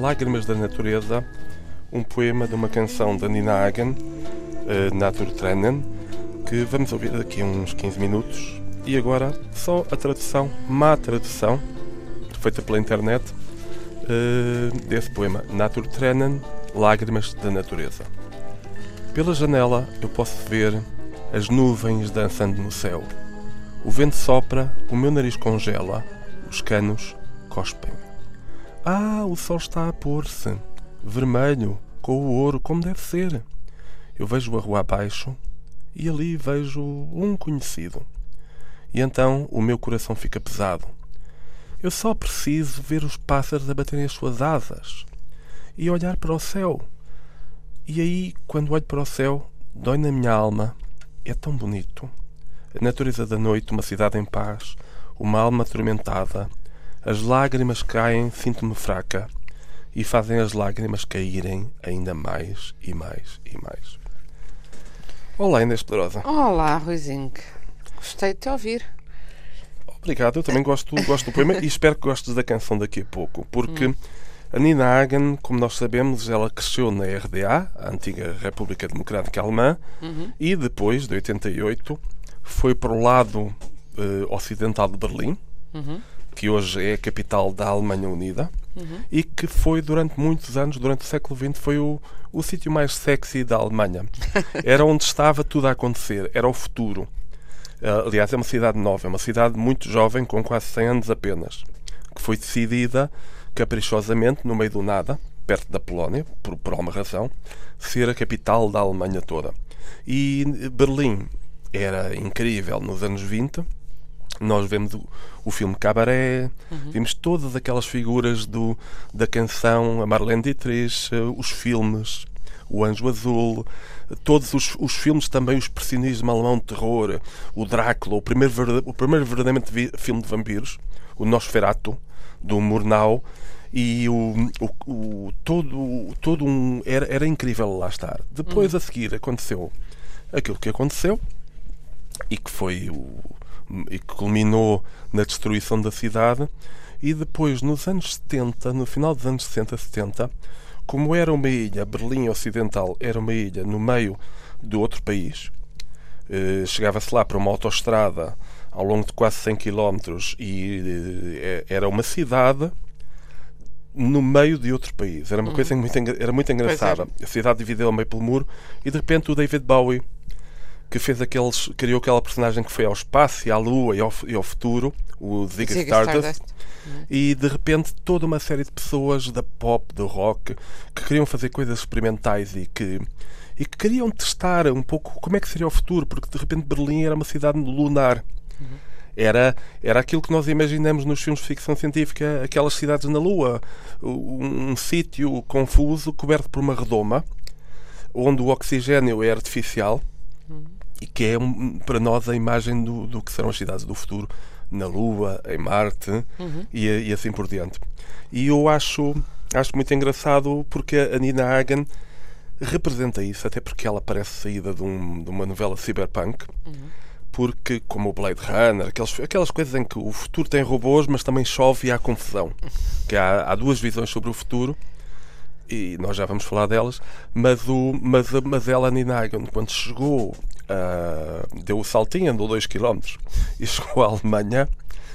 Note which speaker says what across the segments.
Speaker 1: Lágrimas da Natureza, um poema de uma canção da Nina Hagen, Naturtränen, que vamos ouvir daqui a uns 15 minutos. E agora só a tradução, má tradução, feita pela internet, desse poema, Naturtränen, Lágrimas da Natureza. Pela janela eu posso ver as nuvens dançando no céu. O vento sopra, o meu nariz congela, os canos cospem. Ah, o sol está a pôr-se, vermelho, com o ouro, como deve ser. Eu vejo a rua abaixo e ali vejo um conhecido. E então o meu coração fica pesado. Eu só preciso ver os pássaros a baterem as suas asas e olhar para o céu. E aí, quando olho para o céu, dói na minha alma. É tão bonito. A natureza da noite, uma cidade em paz, uma alma atormentada. As lágrimas caem, sinto-me fraca, e fazem as lágrimas caírem ainda mais e mais e mais. Olá, Inês Pedrosa.
Speaker 2: Olá, Ruizinho. Gostei de te ouvir.
Speaker 1: Obrigado, eu também gosto do poema e espero que gostes da canção daqui a pouco, porque a Nina Hagen, como nós sabemos, ela cresceu na RDA, a antiga República Democrática Alemã, e depois, de 88, foi para o lado ocidental de Berlim, que hoje é a capital da Alemanha Unida, e que foi durante muitos anos, durante o século XX, foi o sítio mais sexy da Alemanha. Era onde estava tudo a acontecer, era o futuro. Aliás, é uma cidade nova, é uma cidade muito jovem, com quase 100 anos apenas, que foi decidida caprichosamente, no meio do nada, perto da Polónia, por alguma razão, ser a capital da Alemanha toda. E Berlim era incrível nos anos 20. Nós vemos o filme Cabaré, vimos todas aquelas figuras da canção, a Marlene Dietrich, os filmes, o Anjo Azul, todos os filmes também, o expressionismo alemão de terror, o Drácula, o primeiro verdadeiramente filme de vampiros, o Nosferatu, do Murnau, e era incrível lá estar. Depois, a seguir, aconteceu aquilo que aconteceu e que culminou na destruição da cidade. E depois, nos anos 70, no final dos anos 60, 70, como era uma ilha, Berlim Ocidental era uma ilha no meio de outro país, chegava-se lá para uma autoestrada ao longo de quase 100 km e era uma cidade no meio de outro país. Era uma coisa muito engraçada. A cidade dividida ao meio pelo muro e de repente o David Bowie, que criou aquela personagem que foi ao espaço e à lua e ao futuro, o Ziggy Stardust, e de repente toda uma série de pessoas da pop, do rock, que queriam fazer coisas experimentais e que queriam testar um pouco como é que seria o futuro, porque de repente Berlim era uma cidade lunar. Era aquilo que nós imaginamos nos filmes de ficção científica, aquelas cidades na Lua, um sítio confuso coberto por uma redoma, onde o oxigênio é artificial, e que é para nós a imagem do que serão as cidades do futuro, na Lua, em Marte, e assim por diante. E eu acho muito engraçado porque a Nina Hagen representa isso, até porque ela parece saída de uma novela cyberpunk, porque, como o Blade Runner, aquelas coisas em que o futuro tem robôs, mas também chove e há confusão. Que há duas visões sobre o futuro, e nós já vamos falar delas, mas ela, Nina Hagen, quando chegou, deu o saltinho, andou 2 km e chegou à Alemanha,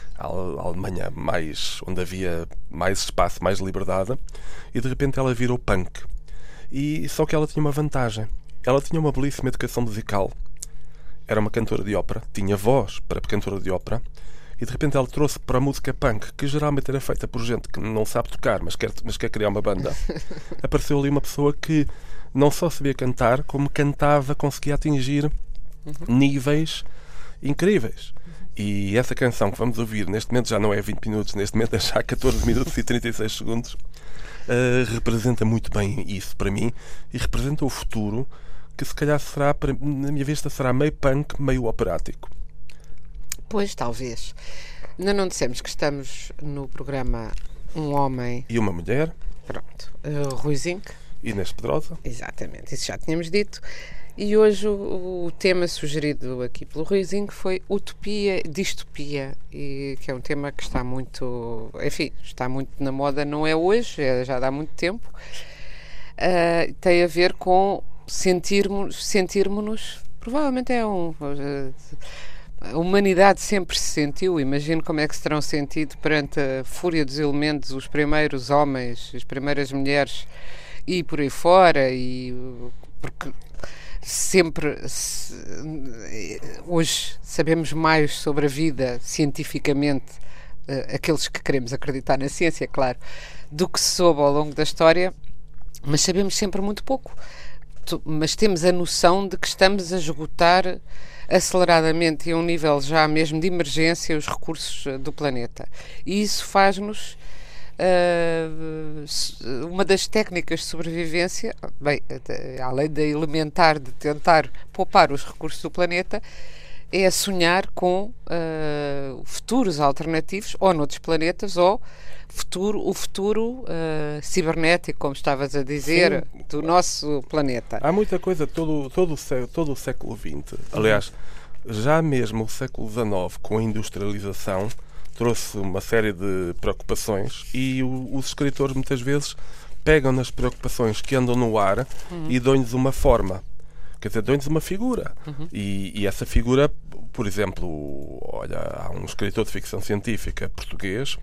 Speaker 1: onde havia mais espaço, mais liberdade, e de repente ela virou punk. Só que ela tinha uma vantagem. Ela tinha uma belíssima educação musical. Era uma cantora de ópera, tinha voz para cantora de ópera, e de repente ela trouxe para a música punk, que geralmente era feita por gente que não sabe tocar, mas quer criar uma banda. Apareceu ali uma pessoa que não só sabia cantar, como cantava, conseguia atingir níveis incríveis. E essa canção que vamos ouvir, neste momento já não é 20 minutos, neste momento é já 14 minutos e 36 segundos, representa muito bem isso para mim, e representa o futuro, que se calhar será, na minha vista, será meio punk, meio operático.
Speaker 2: Pois, talvez. Ainda não dissemos que estamos no programa Um Homem
Speaker 1: E uma Mulher.
Speaker 2: Pronto. Ruizinho.
Speaker 1: Inês Pedrosa.
Speaker 2: Exatamente, isso já tínhamos dito. E hoje o tema sugerido aqui pelo Ruizinho foi utopia, distopia, e que é um tema que está muito, enfim, está muito na moda, não é hoje, já dá muito tempo. Tem a ver com sentirmos-nos, provavelmente a humanidade sempre se sentiu, imagino como é que se terão sentido perante a fúria dos elementos, os primeiros homens, as primeiras mulheres e por aí fora, e porque hoje sabemos mais sobre a vida cientificamente, aqueles que queremos acreditar na ciência, claro, do que se soube ao longo da história, mas sabemos sempre muito pouco. Mas temos a noção de que estamos a esgotar aceleradamente e a um nível já mesmo de emergência os recursos do planeta. E isso faz-nos uma das técnicas de sobrevivência, bem, além da elementar de tentar poupar os recursos do planeta, é sonhar com futuros alternativos, ou noutros planetas, ou o futuro cibernético, como estavas a dizer, sim, do nosso planeta.
Speaker 1: Há muita coisa, todo o século XX, aliás, já mesmo o século XIX, com a industrialização, trouxe uma série de preocupações, e os escritores muitas vezes pegam nas preocupações que andam no ar e dão-lhes uma forma. Quer dizer, dão-lhes uma figura. E essa figura, por exemplo, olha, há um escritor de ficção científica português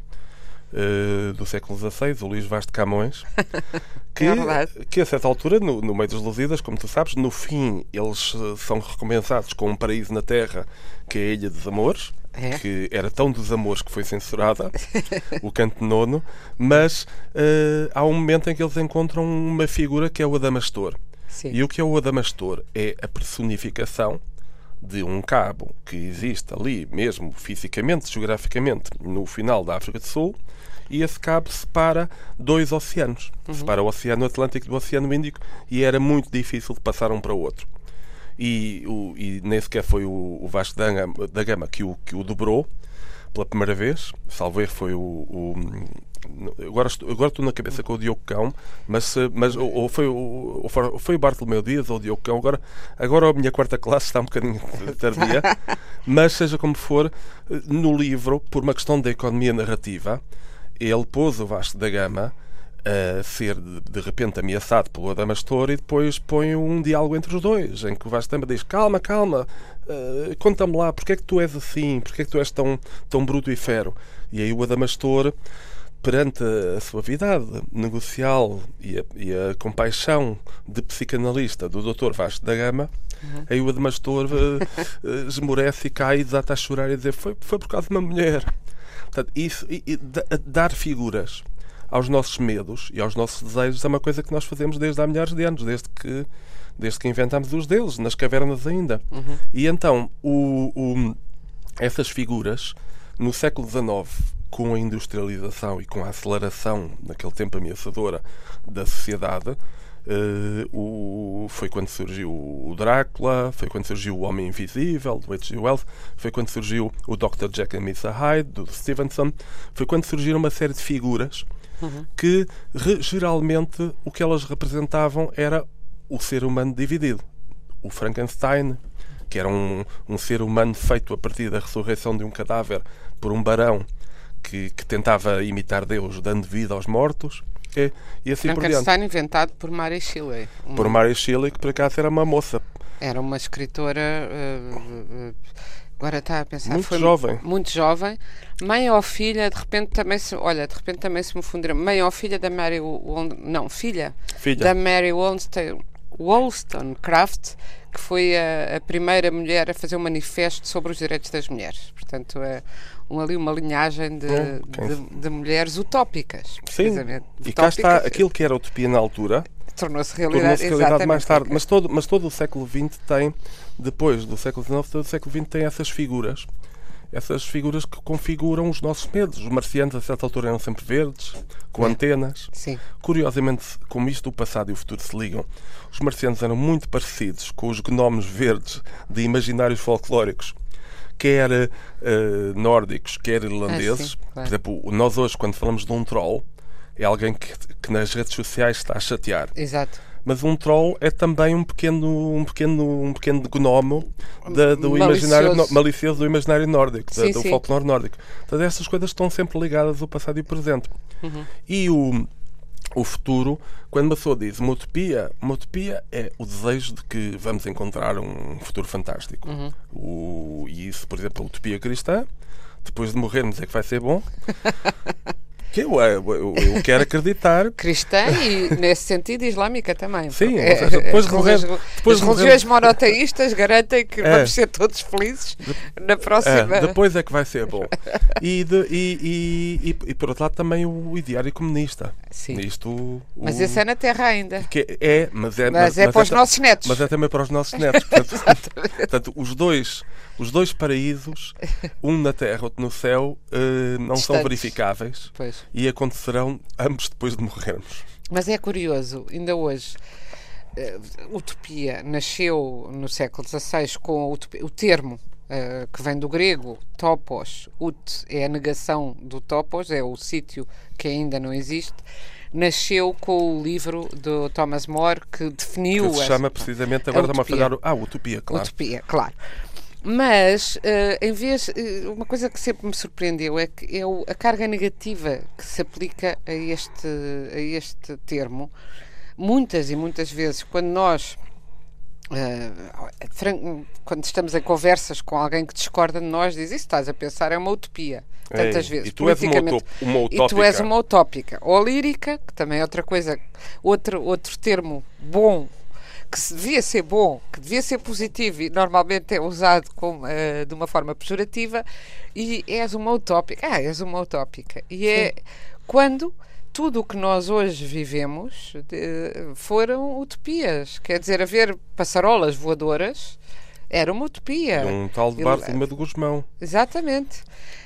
Speaker 1: do século XVI, o Luís Vaz de Camões, que a certa altura, no meio dos Lusíadas, como tu sabes, no fim eles são recompensados com um paraíso na Terra, que é a Ilha dos Amores, que era tão dos amores que foi censurada, o canto nono, mas há um momento em que eles encontram uma figura que é o Adamastor.
Speaker 2: Sim.
Speaker 1: E o que é o Adamastor? É a personificação de um cabo que existe ali mesmo, fisicamente, geograficamente, no final da África do Sul, e esse cabo separa dois oceanos. Separa o Oceano Atlântico do Oceano Índico, e era muito difícil de passar um para o outro. E nem sequer foi o Vasco da Gama que o dobrou pela primeira vez. Salvo erro, foi agora estou na cabeça com o Diogo Cão, mas ou foi o Bartolomeu Dias ou o Diogo Cão. Agora a minha quarta classe está um bocadinho tardia, mas seja como for, no livro, por uma questão da economia narrativa, ele pôs o Vasco da Gama a ser de repente ameaçado pelo Adamastor, e depois põe um diálogo entre os dois, em que o Vasco da Gama diz: calma, conta-me lá, porque é que tu és assim, porque é que tu és tão bruto e fero? E aí o Adamastor, perante a suavidade negocial e a compaixão de psicanalista do Dr. Vasco da Gama, aí o Adamastor esmorece e cai e desata a chorar e dizer: foi por causa de uma mulher. Portanto, dar figuras aos nossos medos e aos nossos desejos é uma coisa que nós fazemos desde há milhares de anos, desde que inventámos os deuses, nas cavernas ainda. E então, essas figuras, no século XIX, com a industrialização e com a aceleração, naquele tempo ameaçadora, da sociedade, foi quando surgiu o Drácula, foi quando surgiu o Homem Invisível, do H.G. Wells, foi quando surgiu o Dr. Jekyll and Mr. Hyde, do Stevenson, foi quando surgiram uma série de figuras que geralmente o que elas representavam era o ser humano dividido. O Frankenstein, que era um ser humano feito a partir da ressurreição de um cadáver por um barão que tentava imitar Deus, dando vida aos mortos, e assim por diante.
Speaker 2: Frankenstein inventado por Mary Shelley.
Speaker 1: Por Mary Shelley, que por acaso era uma moça.
Speaker 2: Era uma escritora... agora está a pensar, muito jovem, mãe ou filha, de repente também se me fundiram, mãe ou filha da Mary filha da Mary Wollstonecraft, que foi a primeira mulher a fazer um manifesto sobre os direitos das mulheres. Portanto, é ali uma linhagem de mulheres utópicas.
Speaker 1: Sim, e cá está aquilo que era utopia na altura.
Speaker 2: Tornou-se realidade
Speaker 1: mais tarde. Mas todo o século XX tem, depois do século XIX, todo o século XX tem essas figuras que configuram os nossos medos. Os marcianos, a certa altura, eram sempre verdes, com antenas.
Speaker 2: Sim.
Speaker 1: Curiosamente, como isto, o passado e o futuro se ligam, os marcianos eram muito parecidos com os gnomos verdes de imaginários folclóricos, quer nórdicos, quer irlandeses.
Speaker 2: Sim, claro.
Speaker 1: Por exemplo, nós hoje, quando falamos de um troll, é alguém que nas redes sociais está a chatear.
Speaker 2: Exato.
Speaker 1: mas um troll é também um pequeno gnomo do imaginário malicioso do imaginário nórdico, do folclore nórdico. Então, essas coisas estão sempre ligadas ao passado e ao presente. E o futuro, quando uma pessoa diz uma utopia é o desejo de que vamos encontrar um futuro fantástico. E isso, por exemplo, a utopia cristã, depois de morrermos é que vai ser bom. Que eu quero acreditar.
Speaker 2: Cristã e, nesse sentido, islâmica também.
Speaker 1: Sim, ou seja, depois de morrer...
Speaker 2: As religiões monoteístas garantem que vamos ser todos felizes na próxima...
Speaker 1: depois é que vai ser bom. E por outro lado, também o ideário comunista.
Speaker 2: Sim. Mas esse é na Terra ainda.
Speaker 1: Mas
Speaker 2: é para os nossos netos.
Speaker 1: Mas é também para os nossos netos. Portanto, os dois paraísos, um na Terra, outro no céu, não são verificáveis.
Speaker 2: Pois.
Speaker 1: E acontecerão ambos depois de morrermos.
Speaker 2: Mas é curioso, ainda hoje, utopia nasceu no século XVI com o termo que vem do grego, topos. Ut é a negação do topos, é o sítio que ainda não existe. Nasceu com o livro do Thomas More que definiu...
Speaker 1: Que se chama precisamente, agora está-me a falhar... Utopia, claro.
Speaker 2: Utopia, claro. Mas, em vez... Uma coisa que sempre me surpreendeu é que a carga negativa que se aplica a este termo. Muitas e muitas vezes, quando nós... quando estamos em conversas com alguém que discorda de nós, diz: isso estás a pensar, é uma utopia. Tantas vezes.
Speaker 1: E tu és uma utópica.
Speaker 2: E tu és uma utópica. Ou lírica, que também é outra coisa, outro termo bom, que devia ser bom, que devia ser positivo e normalmente é usado de uma forma pejorativa, e és uma utópica. És uma utópica. E é quando tudo o que nós hoje vivemos foram utopias. Quer dizer, haver passarolas voadoras era uma utopia.
Speaker 1: Um tal de Bartolomeu de Gusmão.
Speaker 2: Exatamente.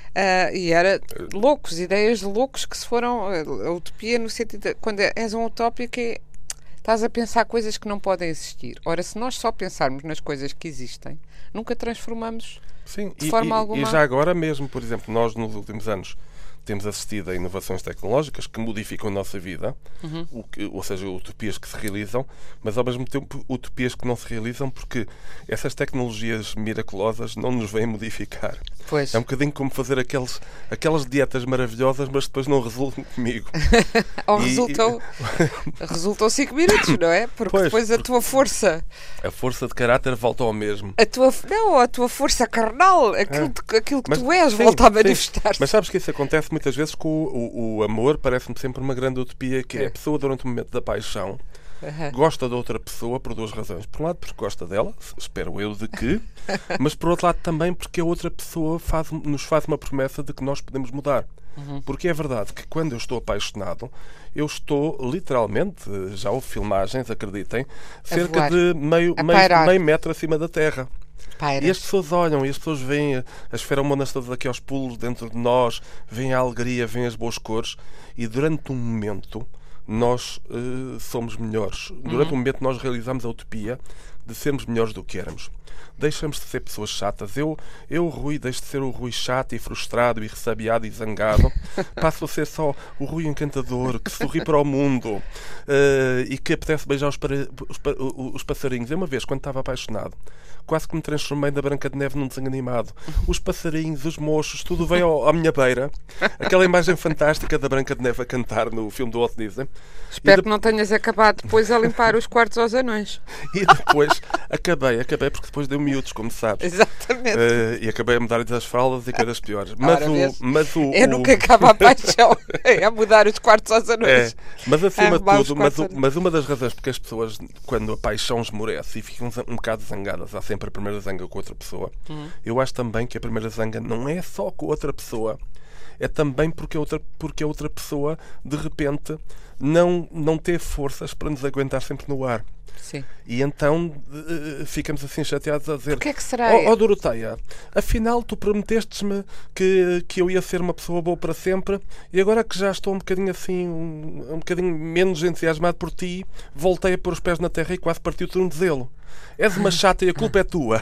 Speaker 2: E era ideias de loucos que se foram... A utopia no sentido de, quando és um utópico, estás a pensar coisas que não podem existir. Ora, se nós só pensarmos nas coisas que existem, nunca transformamos de forma alguma.
Speaker 1: E já agora mesmo, por exemplo, nós nos últimos anos temos assistido a inovações tecnológicas que modificam a nossa vida, ou seja, utopias que se realizam, mas ao mesmo tempo utopias que não se realizam porque essas tecnologias miraculosas não nos vêm modificar.
Speaker 2: Pois.
Speaker 1: É um bocadinho como fazer aquelas dietas maravilhosas, mas depois não resultam comigo.
Speaker 2: Ou resultam 5 minutos, não é? Porque depois a tua força...
Speaker 1: A força de caráter volta ao mesmo.
Speaker 2: A tua força carnal, aquilo que tu és, volta a manifestar-se.
Speaker 1: Mas sabes que isso acontece muitas vezes com o amor, parece-me sempre uma grande utopia, que é a pessoa durante o momento da paixão gosta de outra pessoa por duas razões. Por um lado, porque gosta dela, espero eu de que, mas por outro lado também porque a outra pessoa nos faz uma promessa de que nós podemos mudar. Porque é verdade que quando eu estou apaixonado, eu estou literalmente, já houve filmagens, acreditem, cerca de meio metro acima da terra. E as pessoas olham, e as pessoas veem as feromonas todas aqui aos pulos dentro de nós, veem a alegria, veem as boas cores, e durante um momento nós somos melhores. Durante um momento nós realizamos a utopia de sermos melhores do que éramos. Deixamos de ser pessoas chatas. Eu Rui, deixo de ser o Rui chato e frustrado e ressabiado e zangado. Passo a ser só o Rui encantador, que sorri para o mundo e que apetece beijar os passarinhos. Eu uma vez, quando estava apaixonado, quase que me transformei da Branca de Neve num desenho animado. Os passarinhos, os mochos, tudo veio à minha beira. Aquela imagem fantástica da Branca de Neve a cantar no filme do Walt Disney.
Speaker 2: Espero que não tenhas acabado depois a limpar os quartos aos anões.
Speaker 1: E depois acabei porque depois deu miúdos, como sabes.
Speaker 2: Exatamente.
Speaker 1: E acabei a mudar-lhes as fraldas e coisas piores.
Speaker 2: Nunca acaba a paixão. É mudar os quartos aos anões.
Speaker 1: Mas acima de tudo, mas uma das razões porque as pessoas, quando a paixão esmorece e ficam um bocado zangadas, há sempre a primeira zanga com outra pessoa. Eu acho também que a primeira zanga não é só com outra pessoa, é também porque a outra pessoa de repente não teve forças para nos aguentar sempre no ar.
Speaker 2: Sim.
Speaker 1: E então ficamos assim chateados a dizer:
Speaker 2: o que é que será?
Speaker 1: Doroteia, afinal tu prometestes-me que eu ia ser uma pessoa boa para sempre, e agora que já estou um bocadinho assim, um bocadinho menos entusiasmado por ti, voltei a pôr os pés na terra e quase partiu o tornozelo. És uma chata e a culpa é tua.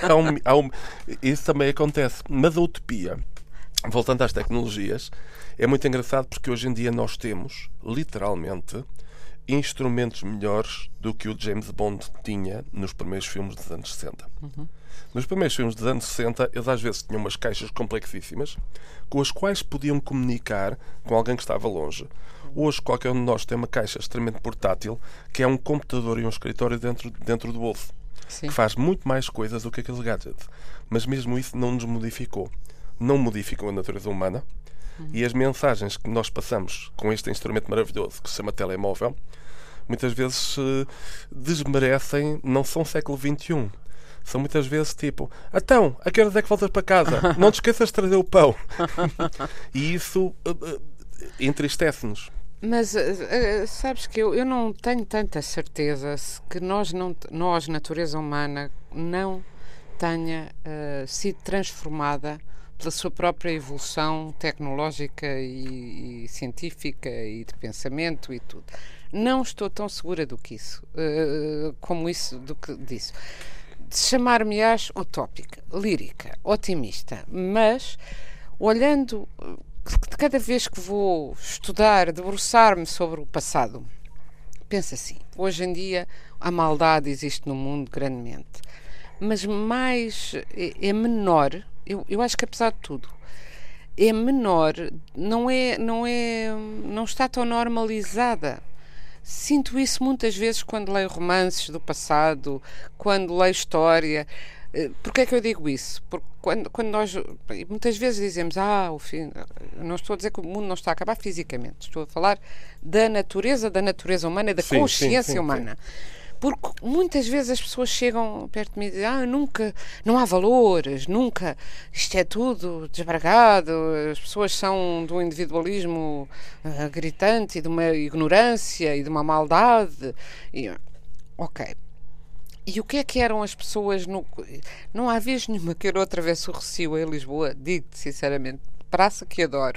Speaker 1: Isso também acontece. Mas a utopia, voltando às tecnologias, é muito engraçado porque hoje em dia nós temos, literalmente, instrumentos melhores do que o James Bond tinha nos primeiros filmes dos anos 60. Nos primeiros filmes dos anos 60, eles às vezes tinham umas caixas complexíssimas com as quais podiam comunicar com alguém que estava longe. Hoje, qualquer um de nós tem uma caixa extremamente portátil, que é um computador e um escritório dentro do bolso,
Speaker 2: Sim.
Speaker 1: que faz muito mais coisas do que aquele gadget. Mas mesmo isso não nos modificou. Não modificou a natureza humana. E as mensagens que nós passamos com este instrumento maravilhoso que se chama telemóvel, muitas vezes desmerecem, não são século XXI. São muitas vezes tipo, então, a que horas é que voltas para casa? Não te esqueças de trazer o pão. E isso entristece-nos.
Speaker 2: Mas sabes que eu não tenho tanta certeza que nós, natureza humana, não tenha sido transformada pela sua própria evolução tecnológica e científica e de pensamento e tudo. Não estou tão segura do que isso, do que disso. Chamar-me-ás utópica, lírica, otimista, mas olhando cada vez que vou estudar, debruçar-me sobre o passado, penso assim, hoje em dia a maldade existe no mundo grandemente, mas é menor. Eu acho que apesar de tudo é menor, não está tão normalizada. Sinto isso muitas vezes quando leio romances do passado, quando leio história. Porquê é que eu digo isso? Porque quando nós muitas vezes dizemos o fim, não estou a dizer que o mundo não está a acabar fisicamente, estou a falar da natureza humana e da consciência humana. Porque muitas vezes as pessoas chegam perto de mim e dizem não há valores, nunca, isto é tudo desbragado, as pessoas são de um individualismo gritante e de uma ignorância e de uma maldade. Ok. E o que é que eram as pessoas? Não há vez nenhuma que eu não atravesse o Rossio em Lisboa, digo-te sinceramente, praça que adoro.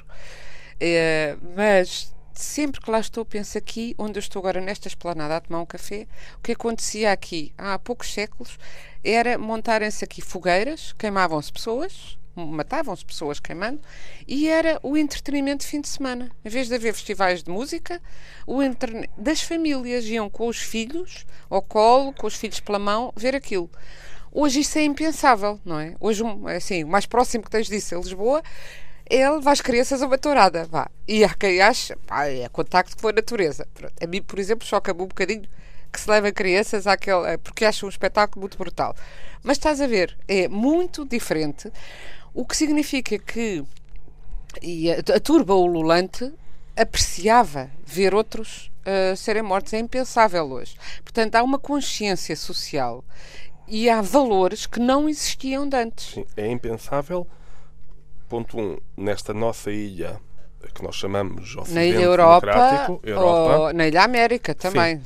Speaker 2: Mas sempre que lá estou, penso aqui, onde eu estou agora nesta esplanada a tomar um café, o que acontecia aqui há poucos séculos era montarem-se aqui fogueiras, queimavam-se pessoas, matavam-se pessoas queimando, e era o entretenimento de fim de semana. Em vez de haver festivais de música, das famílias iam com os filhos ao colo, com os filhos pela mão, ver aquilo. Hoje isso é impensável, não é? Hoje, assim, o mais próximo que tens disso em Lisboa é levar as crianças a uma tourada, vá. E há quem acha, é contacto com a natureza. A mim, por exemplo, choca-me um bocadinho que se leva crianças porque acham um espetáculo muito brutal. Mas estás a ver, é muito diferente, o que significa que a turba ululante apreciava ver outros serem mortos. É impensável hoje. Portanto, há uma consciência social e há valores que não existiam de antes.
Speaker 1: Sim, é impensável. Ponto 1, nesta nossa ilha que nós chamamos Ocidente
Speaker 2: na Ilha Europa,
Speaker 1: Democrático,
Speaker 2: ou na Ilha América também.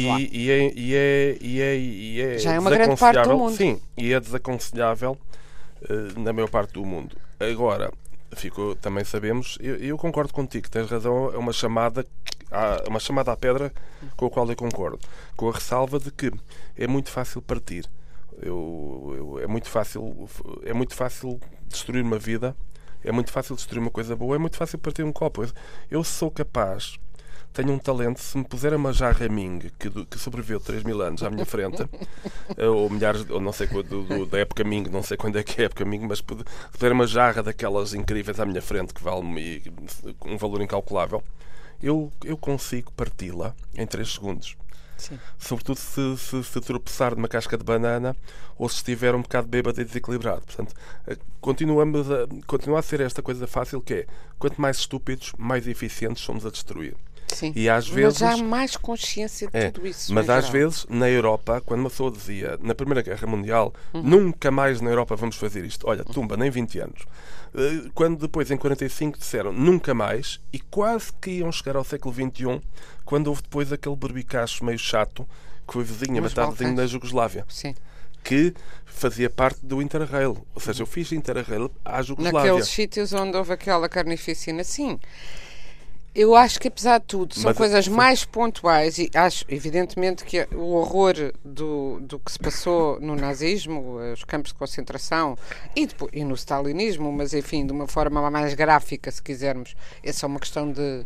Speaker 2: Já é uma grande parte do mundo.
Speaker 1: Sim, e é desaconselhável na maior parte do mundo. Agora, também sabemos, eu concordo contigo, tens razão, é uma chamada à pedra com a qual eu concordo, com a ressalva de que é muito fácil partir. É muito fácil destruir uma vida, é muito fácil destruir uma coisa boa, é muito fácil partir um copo. Eu sou capaz, tenho um talento, se me puser uma jarra Ming que sobreviveu 3.000 anos à minha frente, ou milhares, ou não sei da época Ming, não sei quando é que é a época Ming, mas puder uma jarra daquelas incríveis à minha frente que vale um valor incalculável, eu consigo parti-la em 3 segundos.
Speaker 2: Sim.
Speaker 1: Sobretudo se tropeçar de uma casca de banana ou se estiver um bocado bêbado e desequilibrado. Portanto, continua a ser esta coisa fácil que é, quanto mais estúpidos, mais eficientes somos a destruir.
Speaker 2: Sim.
Speaker 1: E às vezes,
Speaker 2: mas há mais consciência de tudo isso.
Speaker 1: Mas às vezes, na Europa, quando uma pessoa dizia, na Primeira Guerra Mundial, nunca mais na Europa vamos fazer isto. Olha, tumba, nem 20 anos. Quando depois, em 45, disseram nunca mais, e quase que iam chegar ao século XXI, quando houve depois aquele berbicacho meio chato, que foi vizinho, matar vizinho na Jugoslávia.
Speaker 2: Sim.
Speaker 1: Que fazia parte do Interrail. Ou seja, eu fiz Interrail à Jugoslávia.
Speaker 2: Naqueles sítios onde houve aquela carnificina, sim. Eu acho que, apesar de tudo, são coisas mais pontuais e acho, evidentemente, que o horror do que se passou no nazismo, os campos de concentração e no stalinismo, mas, enfim, de uma forma mais gráfica, se quisermos, é só uma questão de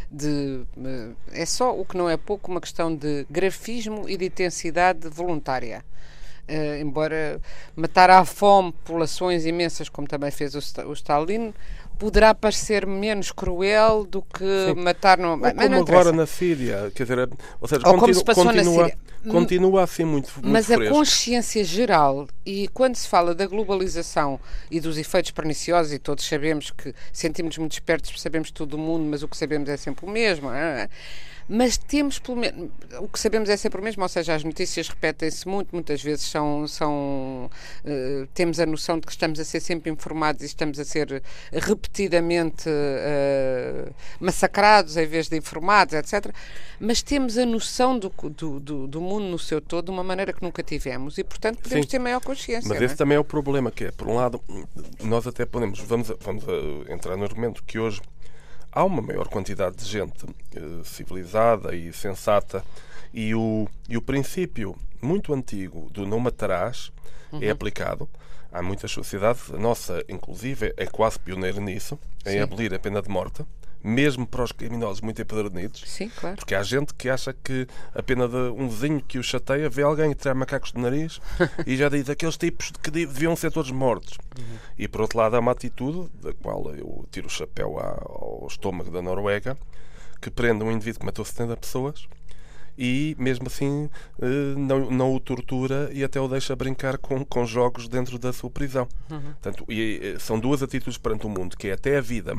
Speaker 2: é só, o que não é pouco, uma questão de grafismo e de intensidade voluntária. Embora matar à fome populações imensas, como também fez o Stalin, poderá parecer menos cruel do que matar...
Speaker 1: Ou como agora na Síria, quer dizer, ou seja,
Speaker 2: como se passou na Síria.
Speaker 1: Continua assim muito
Speaker 2: Mas
Speaker 1: fresco.
Speaker 2: A consciência geral, e quando se fala da globalização e dos efeitos perniciosos, e todos sabemos que sentimos-nos muito espertos, sabemos tudo do mundo, mas o que sabemos é sempre o mesmo, mas temos pelo menos, o que sabemos é sempre o mesmo, ou seja, as notícias repetem-se muitas vezes temos a noção de que estamos a ser sempre informados e estamos a ser repetidamente massacrados em vez de informados, etc. Mas temos a noção do mundo no seu todo de uma maneira que nunca tivemos e, portanto, podemos ter maior consciência.
Speaker 1: Mas esse também é o problema, que é, por um lado, nós até podemos, vamos entrar no argumento que hoje há uma maior quantidade de gente civilizada e sensata e o princípio muito antigo do não matarás é aplicado. Há muitas sociedades, a nossa inclusive é quase pioneira nisso, em abolir a pena de morte, mesmo para os criminosos muito empedernidos.
Speaker 2: Sim, claro.
Speaker 1: Porque há gente que acha que a pena de um vizinho que o chateia, vê alguém tirar macacos do nariz e já diz aqueles tipos que deviam ser todos mortos. E por outro lado há uma atitude, da qual eu tiro o chapéu ao estômago da Noruega, que prende um indivíduo que matou 70 pessoas e mesmo assim não o tortura e até o deixa brincar com jogos dentro da sua prisão. Portanto, são duas atitudes perante o mundo, que é até a vida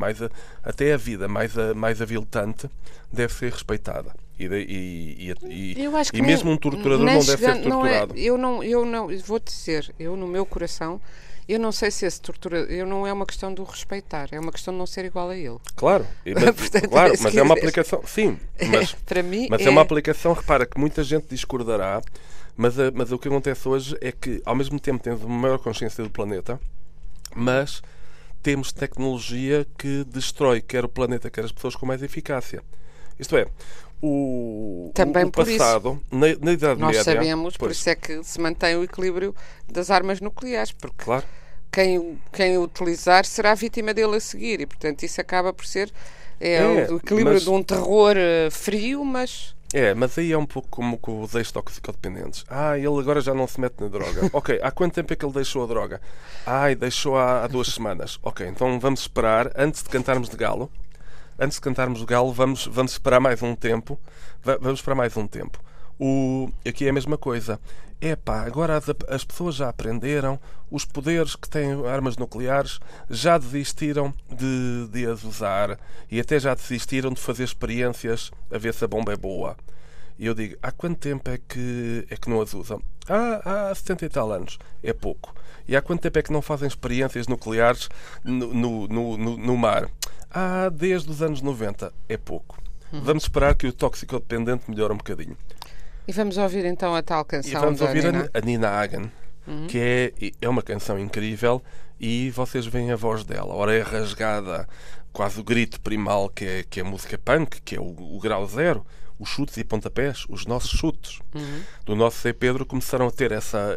Speaker 1: mais aviltante deve ser respeitada. E mesmo um torturador não deve ser torturado.
Speaker 2: Eu não vou-te dizer, eu no meu coração, eu não sei se esse tortura, não é uma questão de o respeitar, é uma questão de não ser igual a ele.
Speaker 1: Claro,
Speaker 2: Portanto,
Speaker 1: claro, mas é uma aplicação, sim,
Speaker 2: para mim
Speaker 1: mas é uma aplicação, repara, que muita gente discordará, mas o que acontece hoje é que, ao mesmo tempo, temos uma maior consciência do planeta, mas temos tecnologia que destrói quer o planeta, quer as pessoas com mais eficácia. Isto é, o passado, na Idade Média...
Speaker 2: Nós sabemos, por isso é que se mantém o equilíbrio das armas nucleares, porque
Speaker 1: claro,
Speaker 2: quem o utilizar será a vítima dele a seguir, e portanto isso acaba por ser o equilíbrio de um terror frio, mas...
Speaker 1: Mas aí é um pouco como com os ex-toxicodependentes. Ele agora já não se mete na droga. Ok, há quanto tempo é que ele deixou a droga? Deixou há 2 semanas. Ok, então vamos esperar, antes de cantarmos de galo, vamos esperar mais um tempo. Vamos esperar mais um tempo. Aqui é a mesma coisa. Agora as pessoas já aprenderam, os poderes que têm armas nucleares já desistiram de as usar e até já desistiram de fazer experiências a ver se a bomba é boa. E eu digo, há quanto tempo é que não as usam? Há 70 e tal anos. É pouco. E há quanto tempo é que não fazem experiências nucleares no mar? Desde os anos 90. É pouco. Vamos esperar que o toxicodependente melhore um bocadinho.
Speaker 2: E vamos ouvir então a tal canção.
Speaker 1: E vamos ouvir a Nina Hagen, que é uma canção incrível e vocês veem a voz dela. Ora, é rasgada, quase o grito primal que é a música punk, que é o grau zero. Os chutes e pontapés, os nossos chutes do nosso Zé Pedro começaram a ter essa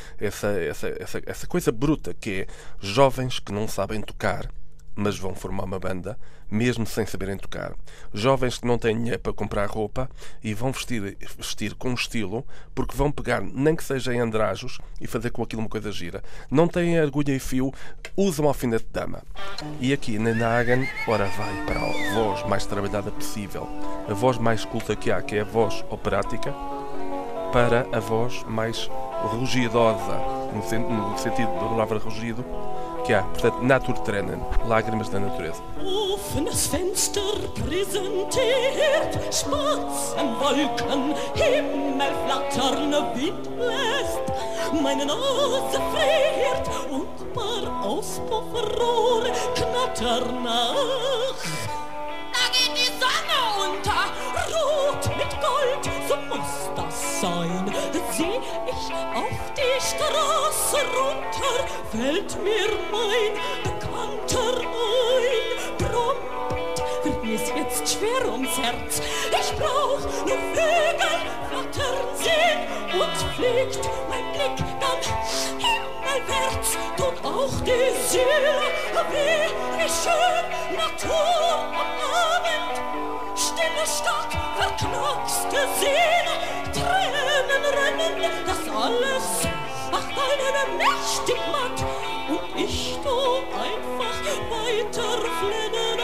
Speaker 1: coisa bruta, que é jovens que não sabem tocar, mas vão formar uma banda, mesmo sem saberem tocar. Jovens que não têm dinheiro para comprar roupa e vão vestir com estilo, porque vão pegar, nem que seja em andrajos, e fazer com aquilo uma coisa gira. Não têm agulha e fio, usam alfinete de dama. E aqui, na Hagen, ora vai para a voz mais trabalhada possível. A voz mais culta que há, que é a voz operática, para a voz mais rugidosa, no sentido da palavra rugido, que há, portanto, Naturtränen, lágrimas da natureza.
Speaker 3: Offenes Fenster präsentiert Spatzenwolken, Himmel flattern, Wind bläst, meine Nase friert und paar Auspuffrohre knattern nach. Da geht die Sonne unter, rot mit Gold, so muss das sein. Sieh ich auf die Straße runter, fällt mir mein Bekannter ein. Prompt wird mir's jetzt schwer ums Herz. Ich brauch nur Vögel flattern sehen und fliegt mein Blick dann himmelwärts. Tut auch die Seele weh, wie schön Natur am Abend. meine Stadt, verknackste Seele, Tränen rennen, das alles macht einen mächtig matt. Und ich tu einfach weiter flennen.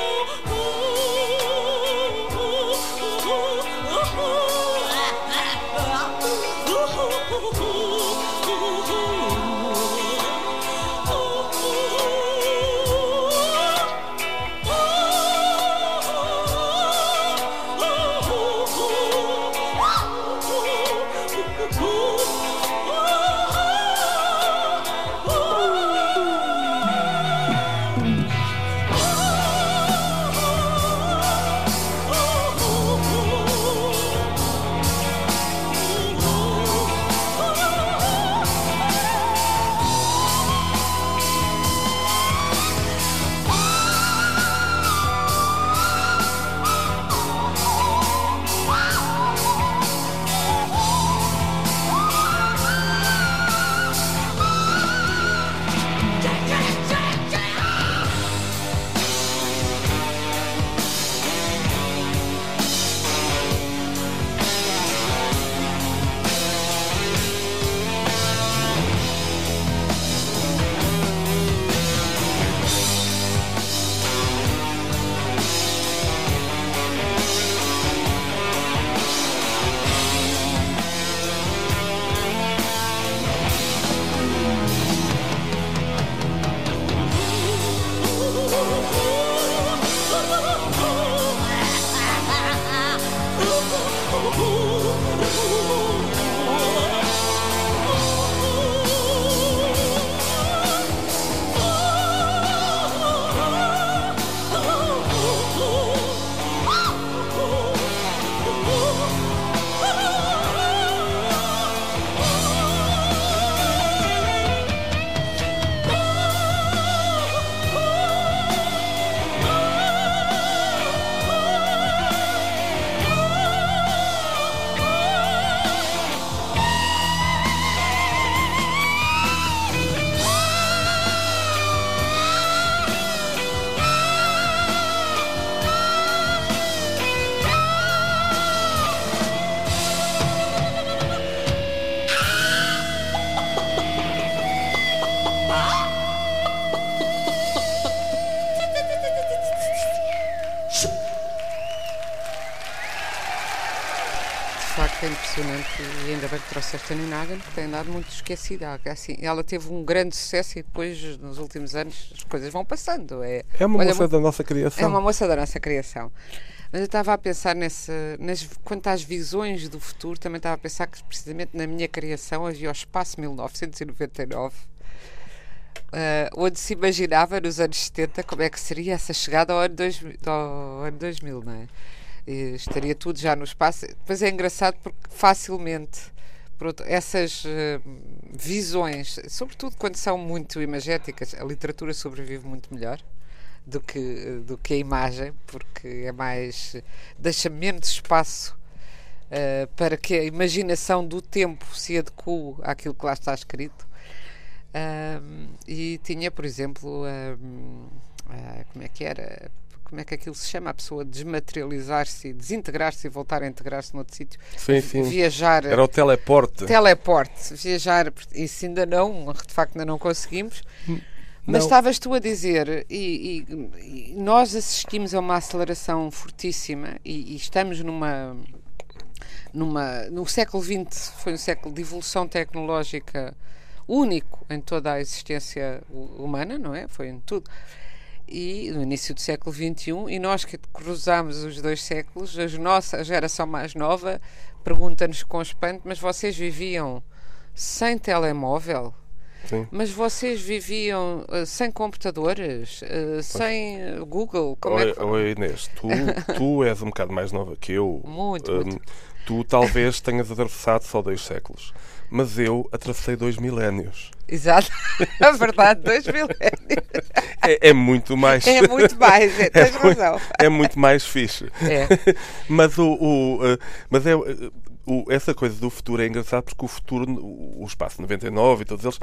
Speaker 2: É impressionante, e ainda bem que trouxeste a Nina Hagen, que tem andado muito esquecida. Assim, ela teve um grande sucesso e depois, nos últimos anos, as coisas vão passando.
Speaker 1: É uma moça da nossa criação.
Speaker 2: É uma moça da nossa criação. Mas eu estava a pensar quanto às visões do futuro, também estava a pensar que precisamente na minha criação havia o Espaço 1999, onde se imaginava nos anos 70 como é que seria essa chegada ao ano 2000, não é? E estaria tudo já no espaço. Depois é engraçado porque facilmente essas visões, sobretudo quando são muito imagéticas, a literatura sobrevive muito melhor do que a imagem, porque é mais, deixa menos espaço para que a imaginação do tempo se adeque àquilo que lá está escrito. E tinha, por exemplo, como é que era? Como é que aquilo se chama? A pessoa desmaterializar-se, desintegrar-se e voltar a integrar-se noutro sítio.
Speaker 1: Sim, sim.
Speaker 2: Viajar.
Speaker 1: Era o teleporte.
Speaker 2: Viajar. Isso ainda não, de facto, ainda não conseguimos. Mas estavas tu a dizer, e nós assistimos a uma aceleração fortíssima e estamos no século XX, foi um século de evolução tecnológica único em toda a existência humana, não é? Foi em tudo. E no início do século XXI, e nós que cruzamos os dois séculos, a geração mais nova pergunta-nos com espanto: mas vocês viviam sem telemóvel?
Speaker 1: Sim.
Speaker 2: Mas vocês viviam sem computadores? Sem Google?
Speaker 1: Oi, Inês, tu és um bocado mais nova que eu.
Speaker 2: Muito.
Speaker 1: Tu talvez tenhas atravessado só 2 séculos, mas eu atravessei 2 milénios.
Speaker 2: Exato, a verdade, 2 milénios.
Speaker 1: É muito mais.
Speaker 2: É muito mais, tens razão.
Speaker 1: É muito mais fixe.
Speaker 2: É.
Speaker 1: Mas essa coisa do futuro é engraçado porque o futuro, o Espaço 99 e todos eles,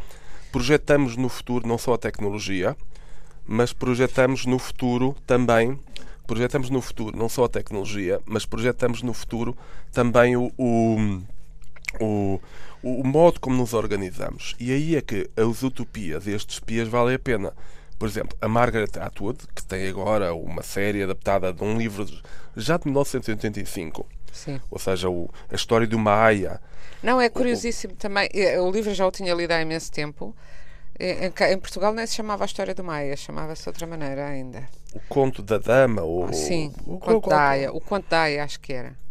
Speaker 1: projetamos no futuro não só a tecnologia, mas projetamos no futuro também projetamos no futuro não só a tecnologia, mas projetamos no futuro também o modo como nos organizamos. E aí é que as utopias e as distopias valem a pena. Por exemplo, a Margaret Atwood, que tem agora uma série adaptada de um livro já de 1985.
Speaker 2: Sim.
Speaker 1: Ou seja, a história de uma aia.
Speaker 2: Não, é curiosíssimo também. O livro já o tinha lido há imenso tempo. Em Portugal não se chamava A História do Maia, chamava-se de outra maneira ainda.
Speaker 1: O Conto da Dama.
Speaker 2: Sim, o Conto da Aia. O Conto da Aia, acho que era.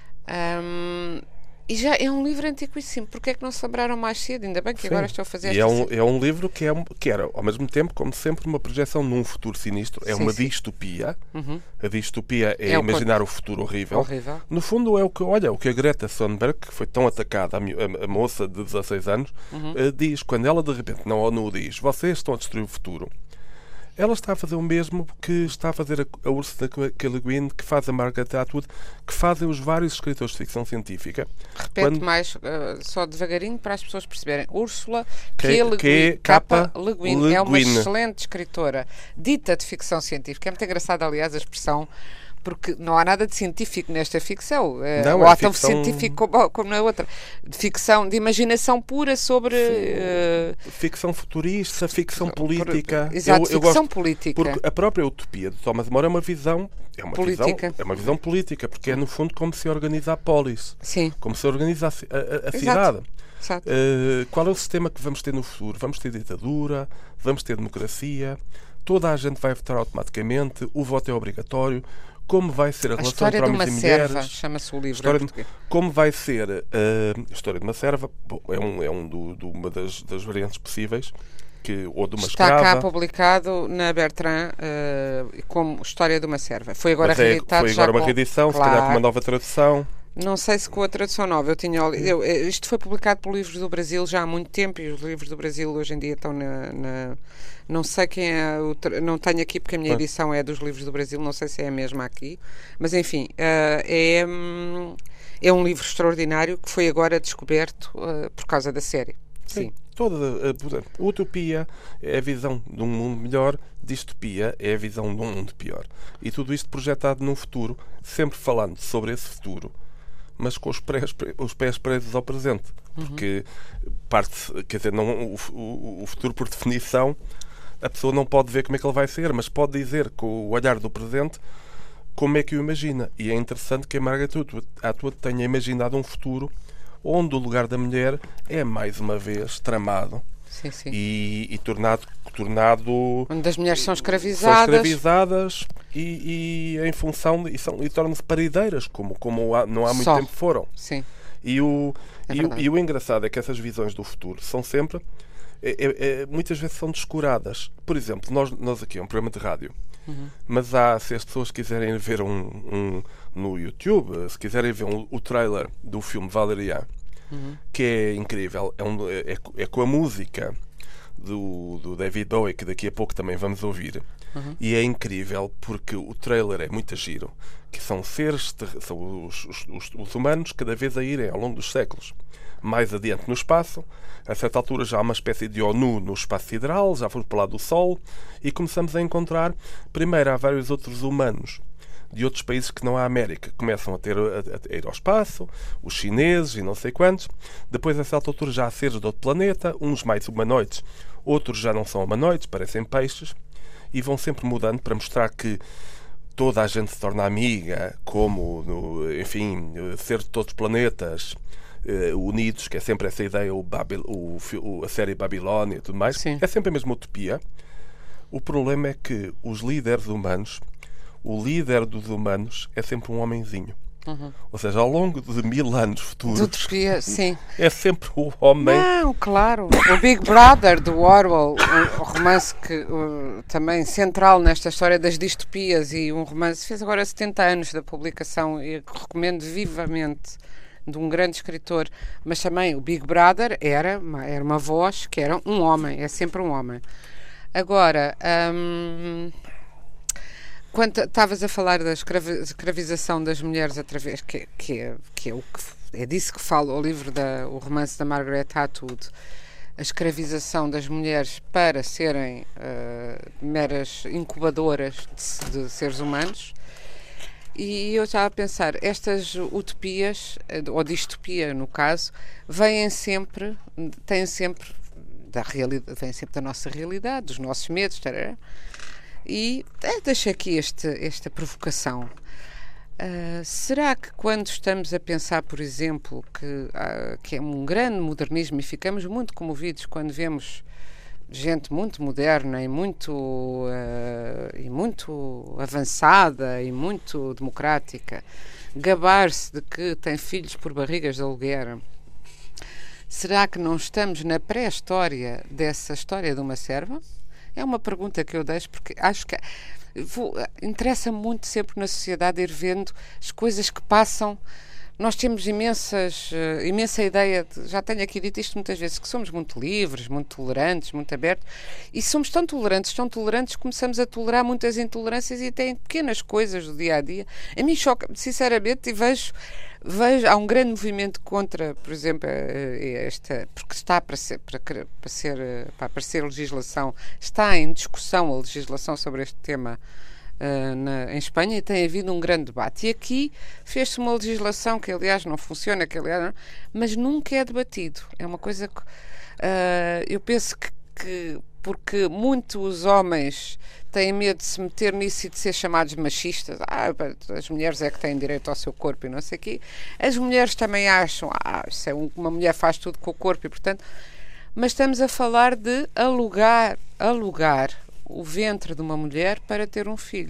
Speaker 2: E já é um livro antiquíssimo. Porquê é que não se lembraram mais cedo? Ainda bem que
Speaker 1: Sim.
Speaker 2: agora estou a fazer
Speaker 1: e é um livro que era, ao mesmo tempo, como sempre, uma projeção num futuro sinistro. É uma distopia. A distopia é imaginar o futuro horrível. No fundo, é o que a Greta Thunberg, que foi tão atacada, a moça de 16 anos, diz. Quando ela, de repente, na ONU diz: vocês estão a destruir o futuro. Ela está a fazer o mesmo que está a fazer a Ursula K. Le Guin, que faz a Margaret Atwood, que fazem os vários escritores de ficção científica.
Speaker 2: Repete mais, só devagarinho, para as pessoas perceberem. Ursula K. Le Guin é uma excelente escritora, dita de ficção científica. É muito engraçada, aliás, a expressão, porque não há nada de científico nesta ficção.
Speaker 1: Não,
Speaker 2: ou há tão científico como na outra. De ficção, de imaginação pura sobre...
Speaker 1: ficção futurista, ficção política.
Speaker 2: Exato, ficção política.
Speaker 1: Porque a própria utopia de Thomas More é uma visão... É uma visão política, porque é, no fundo, como se organiza a polis.
Speaker 2: Sim.
Speaker 1: Como se organiza a cidade.
Speaker 2: Exato.
Speaker 1: Qual é o sistema que vamos ter no futuro? Vamos ter ditadura, vamos ter democracia, toda a gente vai votar automaticamente, o voto é obrigatório. Como vai ser a relação entre homens e mulheres?
Speaker 2: Chama-se o livro.
Speaker 1: Como vai ser a história de uma serva? Bom, de uma das variantes possíveis. Ou de uma escrava.
Speaker 2: Está cá publicado na Bertrand como História de uma Serva. Foi agora reeditado.
Speaker 1: Foi agora uma reedição,
Speaker 2: claro,
Speaker 1: se calhar com uma nova tradução.
Speaker 2: Não sei se com a tradução nova. Isto foi publicado por Livros do Brasil já há muito tempo, e os Livros do Brasil hoje em dia estão não sei quem é, não tenho aqui porque a minha edição é dos Livros do Brasil, não sei se é a mesma aqui, mas enfim, é um livro extraordinário que foi agora descoberto por causa da série. Sim.
Speaker 1: Portanto, utopia é a visão de um mundo melhor, distopia é a visão de um mundo pior. E tudo isto projetado num futuro, sempre falando sobre esse futuro, mas com os pés presos ao presente. Porque quer dizer, não, o futuro, por definição, a pessoa não pode ver como é que ele vai ser, mas pode dizer com o olhar do presente como é que o imagina. E é interessante que a Margaret Atwood tenha imaginado um futuro onde o lugar da mulher é mais uma vez tramado.
Speaker 2: Sim.
Speaker 1: E tornado
Speaker 2: onde as mulheres são escravizadas
Speaker 1: e em função e tornam-se parideiras como não há muito tempo foram.
Speaker 2: Sim.
Speaker 1: E o engraçado é que essas visões do futuro são sempre muitas vezes são descuradas. Por exemplo, nós aqui é um programa de rádio, mas se as pessoas quiserem ver no YouTube, se quiserem ver o trailer do filme Valerian, que é incrível, é com a música do David Bowie, que daqui a pouco também vamos ouvir, e é incrível porque o trailer é muito giro, que são são os humanos cada vez a irem ao longo dos séculos mais adiante no espaço. A certa altura já há uma espécie de ONU no espaço sideral, já fomos para o lado do Sol e começamos a encontrar, primeiro há vários outros humanos de outros países que não há América, que começam a ir ao espaço, os chineses e não sei quantos. Depois, a certa altura, já há seres de outro planeta, uns mais humanoides, outros já não são humanoides, parecem peixes, e vão sempre mudando para mostrar que toda a gente se torna amiga, como, enfim, ser de todos os planetas unidos, que é sempre essa ideia, a série Babilónia e tudo mais.
Speaker 2: Sim.
Speaker 1: É sempre a mesma utopia. O problema é que os líderes humanos, o líder dos humanos é sempre um homenzinho. Ou seja, ao longo de 1000 anos futuros,
Speaker 2: utopia, sim,
Speaker 1: é sempre o homem.
Speaker 2: Não, claro. O Big Brother do Orwell, um romance que também central nesta história das distopias, e um romance fez agora 70 anos da publicação e que recomendo vivamente, de um grande escritor. Mas também o Big Brother era uma voz que era um homem, é sempre um homem. Agora, quando estavas a falar da escravização das mulheres através, é disso que fala o livro o romance da Margaret Atwood, a escravização das mulheres para serem meras incubadoras de seres humanos. E eu estava a pensar, estas utopias, ou distopia no caso, têm sempre da realidade, vêm sempre da nossa realidade, dos nossos medos, tarará. E deixo aqui esta provocação. Será que quando estamos a pensar, por exemplo, que é um grande modernismo e ficamos muito comovidos quando vemos gente muito moderna e muito avançada e muito democrática gabar-se de que tem filhos por barrigas de aluguer, será que não estamos na pré-história dessa história de uma serva? É uma pergunta que eu deixo porque acho que interessa muito sempre na sociedade ir vendo as coisas que passam. Nós temos imensa ideia, já tenho aqui dito isto muitas vezes, que somos muito livres, muito tolerantes, muito abertos, e somos tão tolerantes, que começamos a tolerar muitas intolerâncias e até em pequenas coisas do dia-a-dia. A mim choca, sinceramente, e vejo há um grande movimento contra, por exemplo, porque está para aparecer legislação, está em discussão a legislação sobre este tema em Espanha, e tem havido um grande debate. E aqui fez-se uma legislação que, aliás, não funciona, mas nunca é debatido. É uma coisa que eu penso que porque muitos homens têm medo de se meter nisso e de ser chamados machistas. As mulheres é que têm direito ao seu corpo e não sei o quê. As mulheres também acham, uma mulher faz tudo com o corpo e, portanto... Mas estamos a falar de alugar o ventre de uma mulher para ter um filho.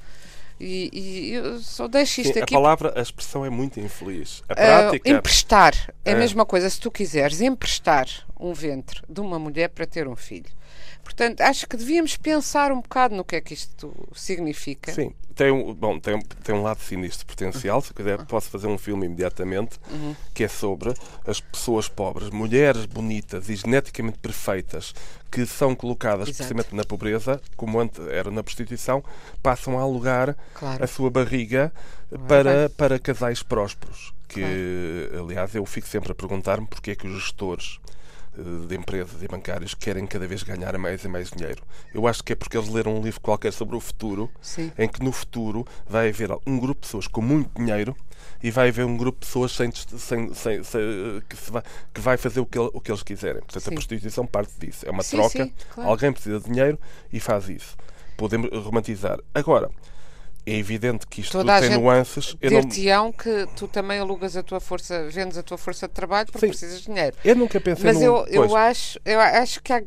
Speaker 2: E eu só deixo isto aqui.
Speaker 1: A expressão é muito infeliz. A prática...
Speaker 2: Emprestar. É a mesma coisa, se tu quiseres emprestar um ventre de uma mulher para ter um filho. Portanto, acho que devíamos pensar um bocado no que é que isto significa.
Speaker 1: Sim, tem um lado sinistro potencial. Se quiser, posso fazer um filme imediatamente, que é sobre as pessoas pobres, mulheres bonitas e geneticamente perfeitas, que são colocadas precisamente na pobreza, como antes era na prostituição, passam a alugar a sua barriga para casais prósperos. Aliás, eu fico sempre a perguntar-me porque é que os gestores de empresas e bancários querem cada vez ganhar mais e mais dinheiro. Eu acho que é porque eles leram um livro qualquer sobre o futuro, em que no futuro vai haver um grupo de pessoas com muito dinheiro e vai haver um grupo de pessoas que vai fazer o que eles quiserem. Portanto, a prostituição parte disso. É uma troca. Claro. Alguém precisa de dinheiro e faz isso. Podemos romantizar. Agora, é evidente que isto tem nuances.
Speaker 2: Dir-te-ão que tu também alugas a tua força, vendes a tua força de trabalho porque precisas de dinheiro.
Speaker 1: Eu nunca pensei
Speaker 2: mas eu acho que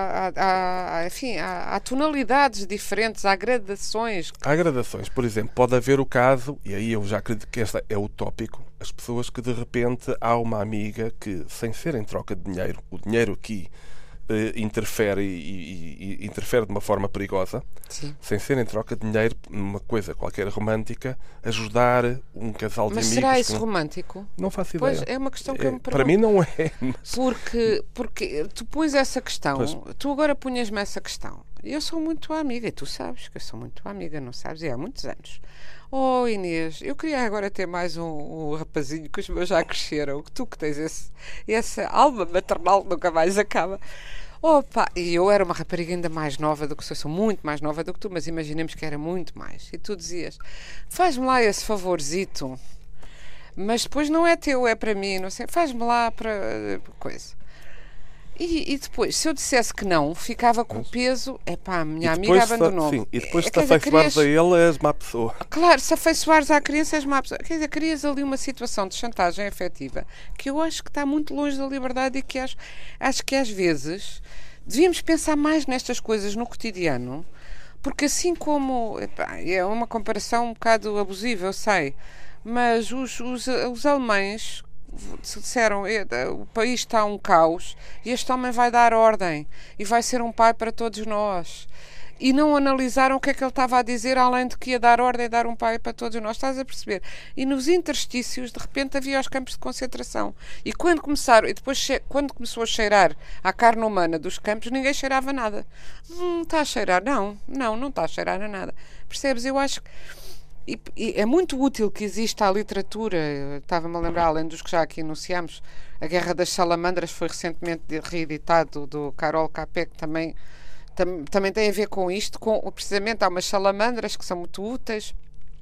Speaker 2: há tonalidades diferentes, há gradações.
Speaker 1: Há gradações. Por exemplo, pode haver o caso, e aí eu já acredito que este é utópico, as pessoas que de repente há uma amiga que, sem ser em troca de dinheiro, o dinheiro aqui interfere de uma forma perigosa, sem ser em troca de dinheiro, numa coisa qualquer romântica, ajudar um casal de amigos.
Speaker 2: Mas será isso romântico?
Speaker 1: Não faço ideia.
Speaker 2: Pois, é uma questão que eu me pergunto.
Speaker 1: Para mim não é. Mas...
Speaker 2: Porque tu pões essa questão, tu agora punhas-me essa questão. Eu sou muito amiga, e tu sabes que eu sou muito amiga, não sabes? E há muitos anos. Oh, Inês, eu queria agora ter mais um rapazinho, que os meus já cresceram, que tu que tens essa alma maternal que nunca mais acaba. Opa, e eu era uma rapariga ainda mais nova do que sou muito mais nova do que tu, mas imaginemos que era muito mais. E tu dizias, faz-me lá esse favorzito, mas depois não é teu, é para mim, não sei, faz-me lá para coisa. E depois, se eu dissesse que não, ficava com o peso, a minha amiga abandonou.
Speaker 1: Sim, e depois se afeiçoares a ele, és má pessoa.
Speaker 2: Claro, se afeiçoares à criança, és má pessoa. Quer dizer, crias ali uma situação de chantagem afetiva que eu acho que está muito longe da liberdade e que acho que às vezes devíamos pensar mais nestas coisas no cotidiano, porque assim como... é uma comparação um bocado abusiva, eu sei, mas os alemães... disseram, o país está um caos e este homem vai dar ordem e vai ser um pai para todos nós, e não analisaram o que é que ele estava a dizer, além de que ia dar ordem e dar um pai para todos nós, estás a perceber? E nos interstícios de repente havia os campos de concentração, e quando começou a cheirar à carne humana dos campos, ninguém cheirava nada. Está a cheirar? Não está a cheirar a nada, percebes? Eu acho que e é muito útil que exista a literatura. Estava-me a lembrar, além dos que já aqui anunciámos, A Guerra das Salamandras foi recentemente reeditado, do Carol Capek, que também tem a ver com isto, precisamente há umas salamandras que são muito úteis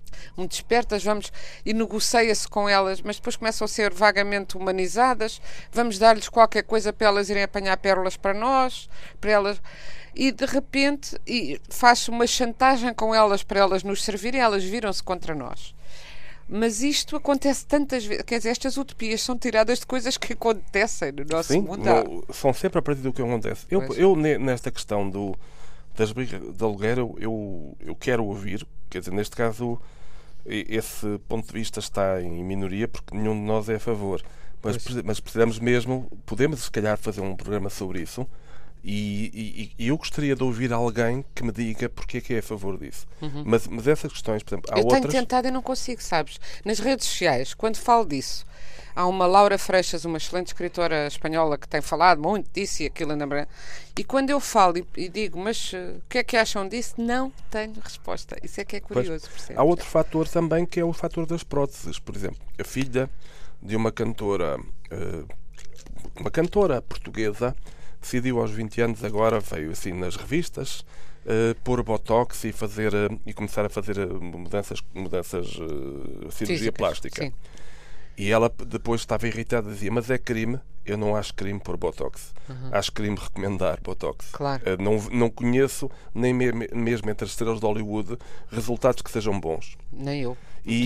Speaker 2: muito espertas, e negocia-se com elas, mas depois começam a ser vagamente humanizadas, vamos dar-lhes qualquer coisa para elas irem apanhar pérolas para nós, para elas, e de repente faz-se uma chantagem com elas para elas nos servirem, elas viram-se contra nós. Mas isto acontece tantas vezes, quer dizer, estas utopias são tiradas de coisas que acontecem no nosso mundo.
Speaker 1: São sempre a partir do que acontece. Eu nesta questão das brigas de aluguer, eu quero ouvir, quer dizer, neste caso, esse ponto de vista está em minoria, porque nenhum de nós é a favor. Mas precisamos mesmo, podemos se calhar fazer um programa sobre isso, e eu gostaria de ouvir alguém que me diga porque é que é a favor disso. Mas essas questões, por exemplo, há outras...
Speaker 2: tenho tentado e não consigo, sabes? Nas redes sociais, quando falo disso, há uma Laura Freixas, uma excelente escritora espanhola, que tem falado muito disso e aquilo, e quando eu falo e digo, mas o que é que acham disso? Não tenho resposta. Isso é que é curioso, percebes?
Speaker 1: Há outro fator também, que é o fator das próteses. Por exemplo, a filha de uma cantora portuguesa, decidiu aos 20 anos, agora veio assim nas revistas, pôr botox e começar a fazer mudanças cirurgia plástica.
Speaker 2: Sim.
Speaker 1: E ela depois estava irritada e dizia, mas é crime? Eu não acho crime pôr botox. Acho crime recomendar botox.
Speaker 2: Claro.
Speaker 1: Não conheço, nem mesmo entre as estrelas de Hollywood, resultados que sejam bons.
Speaker 2: Nem eu.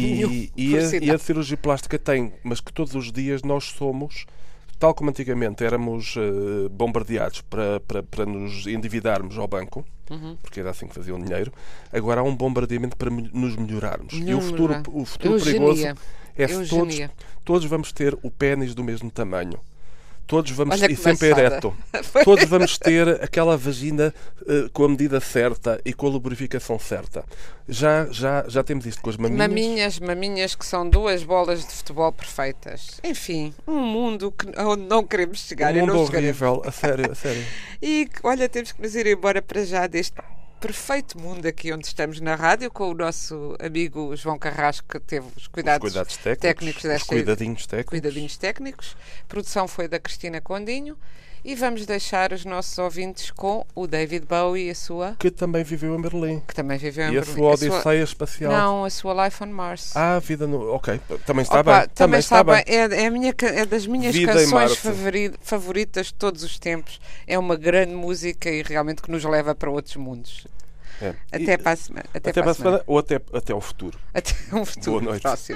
Speaker 1: E a cirurgia plástica tem, mas que todos os dias nós somos, tal como antigamente éramos bombardeados para nos endividarmos ao banco, porque era assim que faziam dinheiro, agora há um bombardeamento para nos melhorarmos. E o futuro perigoso é se todos vamos ter o pénis do mesmo tamanho. Todos vamos, e sempre ereto. Todos vamos ter aquela vagina com a medida certa e com a lubrificação certa. Já temos isto com as maminhas.
Speaker 2: Maminhas que são 2 bolas de futebol perfeitas. Enfim, um mundo onde não queremos chegar.
Speaker 1: Um mundo horrível, a sério.
Speaker 2: E olha, temos que nos ir embora para já deste perfeito mundo aqui onde estamos na rádio, com o nosso amigo João Carrasco, que teve os cuidados técnicos desta...
Speaker 1: Cuidadinhos técnicos.
Speaker 2: A produção foi da Cristina Condinho. E vamos deixar os nossos ouvintes com o David Bowie e a sua...
Speaker 1: Que também viveu em Berlim.
Speaker 2: E
Speaker 1: a sua Odisseia espacial.
Speaker 2: Não, a sua Life on Mars.
Speaker 1: Ah, Vida no... Ok, também está bem.
Speaker 2: Também está bem. É das minhas
Speaker 1: Vida
Speaker 2: canções favoritas de todos os tempos. É uma grande música e realmente que nos leva para outros mundos. Até para a semana.
Speaker 1: Até para a semana ou até ao futuro.
Speaker 2: Até ao futuro.
Speaker 1: Boa noite.
Speaker 2: Próximo.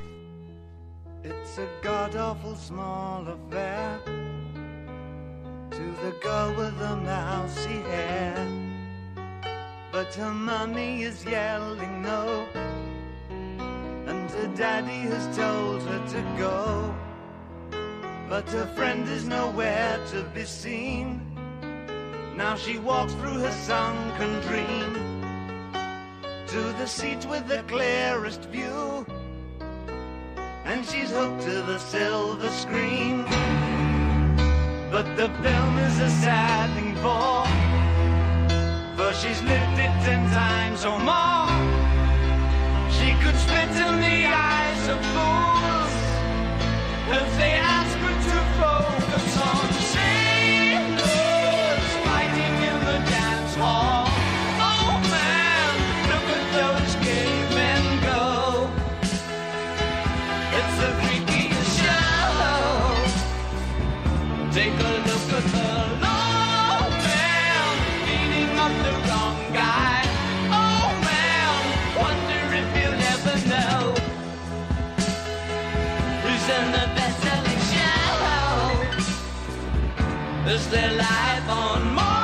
Speaker 4: It's a god-awful small affair to the girl with the mousy hair, but her mummy is yelling no, and her daddy has told her to go, but her friend is nowhere to be seen. Now she walks through her sunken dream to the seat with the clearest view, and she's hooked to the silver screen. But the film is a sad thing for she's lived it 10 times or more. She could spit in the eyes of fools if they ask her to focus on sailors fighting in the dance hall. Oh man, look at those cavemen go. It's the freakiest show. Take a look at the long man beating up the wrong guy. Oh man, wonder if you'll ever know who's in the best-selling show. Is their life on Mars?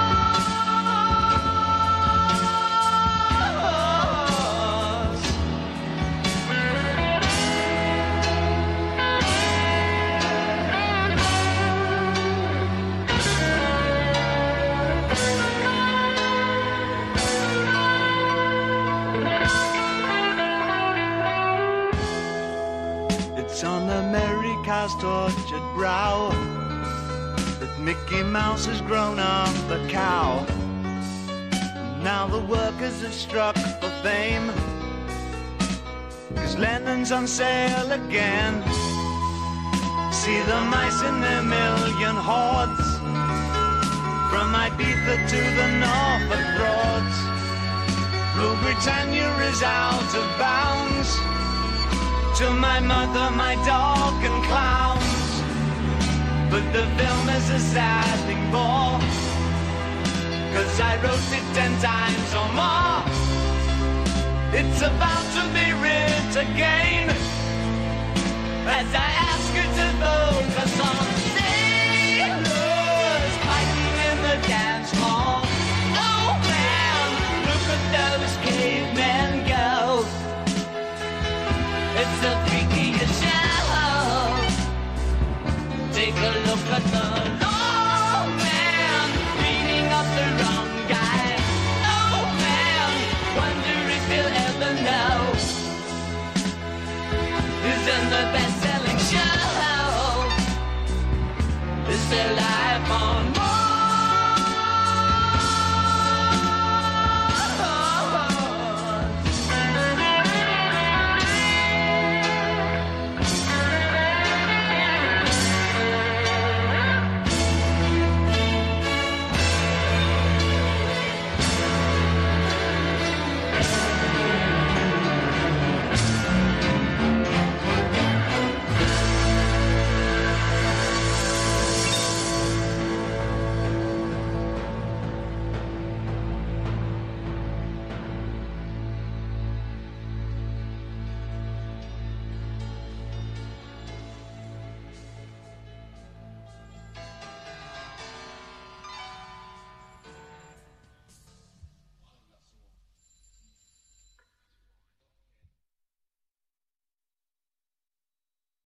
Speaker 4: It's on America's tortured brow that Mickey Mouse has grown up a cow. Now the workers have struck for fame, 'cause Lennon's on sale again. See the mice in their million hordes, from Ibiza to the Norfolk Broads, Rule Britannia is out of bounds. To my mother, my dog and clowns. But the film is a sad thing more, 'cause I wrote it 10 times or more. It's about to be writ again, as I ask